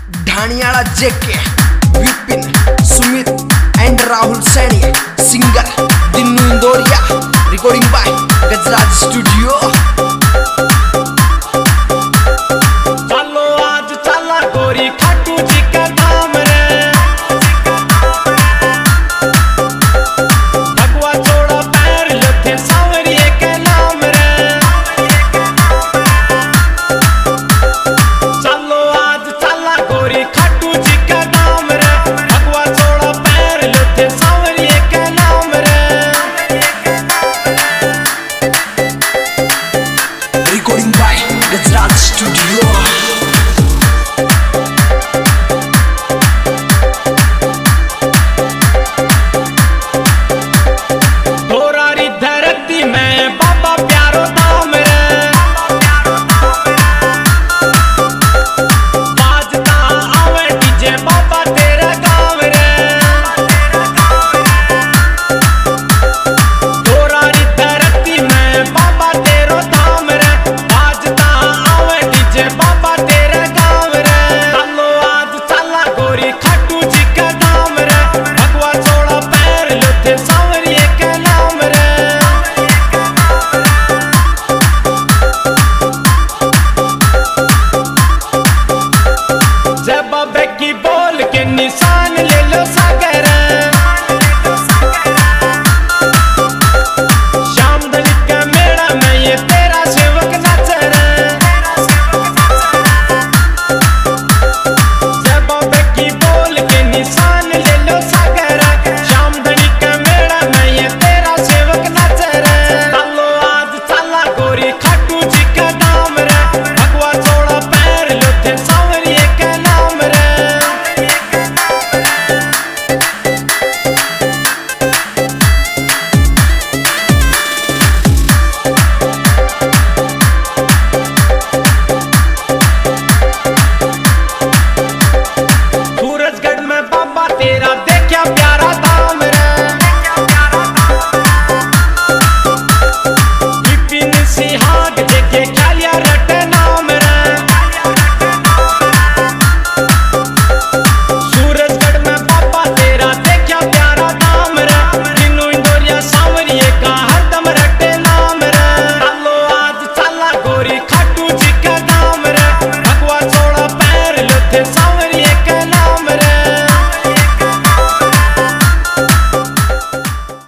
ढाणियाला JK, Vipin, Sumit and Rahul Saini, singer Dinnu Indauriya, recording by Gajraj studio. चलो आज चला गोरी खाटू जी का धाम रे, भगवा छोड़ा पैर लथे सांवरिये के नाम रे। चलो आज चला गोरी खाटू जी का धाम रे, भगवा छोड़ा पैर लथे सांवरिये के नाम रे। Recording by Gajraj studio. धोरारी धरती में बाबा प्यारो धाम रे, बाजता आवे डीजे बाबा तेरा गाँव रे। धोरारी धरती में बाबा तेरो धाम रे, बाजता आवे डीजे बाबा तेरा गाँव रे। चलो आज चला गोरी खाटू जी का धाम रे, भगवा छोड़ा पैर लथे सांवरिये के नाम रे। जय बाबे की बोल के निशान ले लो सागर, शाम दलित का मेला में ये तेरा सेवक नाच रे। जय बाबे की बोल के निशान ले लो सागर, शाम दलित का मेला में ये तेरा सेवक नाच रे। चलो आज चला गोरी खाटू जी का धाम रे, भगवा छोड़ा पैर लथे सांवरिये के नाम रे। सूरजगढ़ में बाबा तेरा देखा प्यारा धाम रे, विपिन सिंहाग देखे